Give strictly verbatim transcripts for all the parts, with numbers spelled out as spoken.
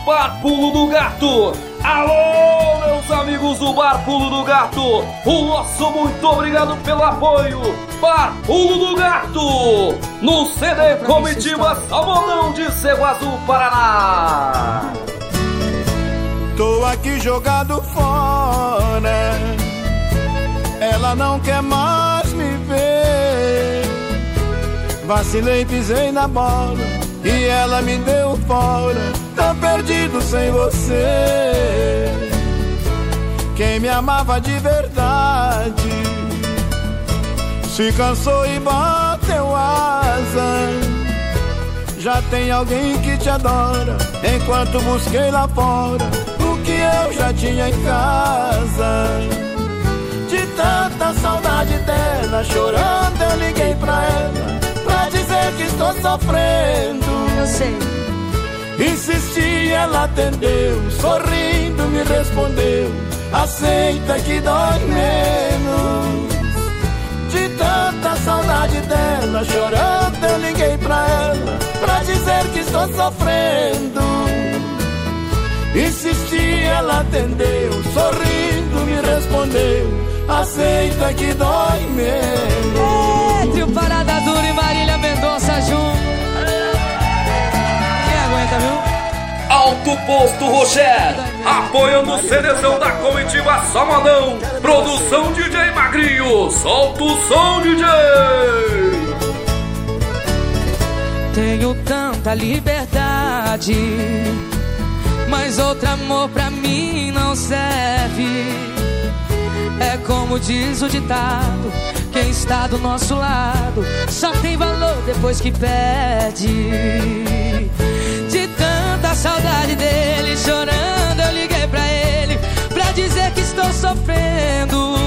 Bar Pulo do Gato. Alô, meus amigos do Bar Pulo do Gato, o nosso muito obrigado pelo apoio. Bar Pulo do Gato, no C D Comitiva Salmão de Cerro Azul, Paraná. Tô aqui jogado fora, ela não quer mais me ver. Vacilei, pisei na bola e ela me deu fora. Tô perdido sem você. Quem me amava de verdade se cansou e bateu asa. Já tem alguém que te adora, enquanto busquei lá fora o que eu já tinha em casa. De tanta saudade dela, chorando eu liguei pra ela pra dizer que estou sofrendo. Eu sei. Insisti, ela atendeu, sorrindo me respondeu: aceita que dói menos. De tanta saudade dela, chorando eu liguei pra ela pra dizer que estou sofrendo. Insisti, ela atendeu, sorrindo me respondeu: aceita que dói menos. É, trio Parada Dura e Marília Mendonça junto. Quem aguenta, viu? Alto Posto Rocher, apoiando o CDzão da Comitiva Salmão. Produção D J Magrinho, solta o som, D J. Tenho tanta liberdade, mas outro amor pra mim não serve. É como diz o ditado: quem está do nosso lado só tem valor depois que perde. De tanta saudade dele, chorando eu liguei pra ele pra dizer que estou sofrendo.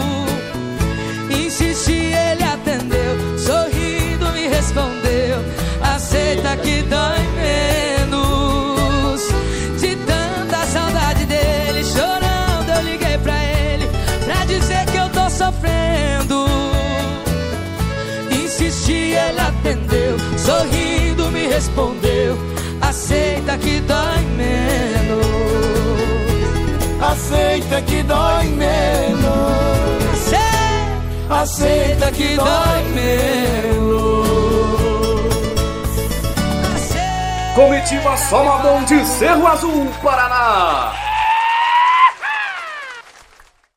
Insisti, ele atendeu, sorrindo me respondeu: aceita que dói menos. De tanta saudade dele, chorando eu liguei pra ele pra dizer que eu tô sofrendo. Insisti, ele atendeu, sorrindo me respondeu: aceita que dói menos. Aceita que dói menos. Aceita que dói menos. Comitiva Salmão de Cerro Azul, Paraná.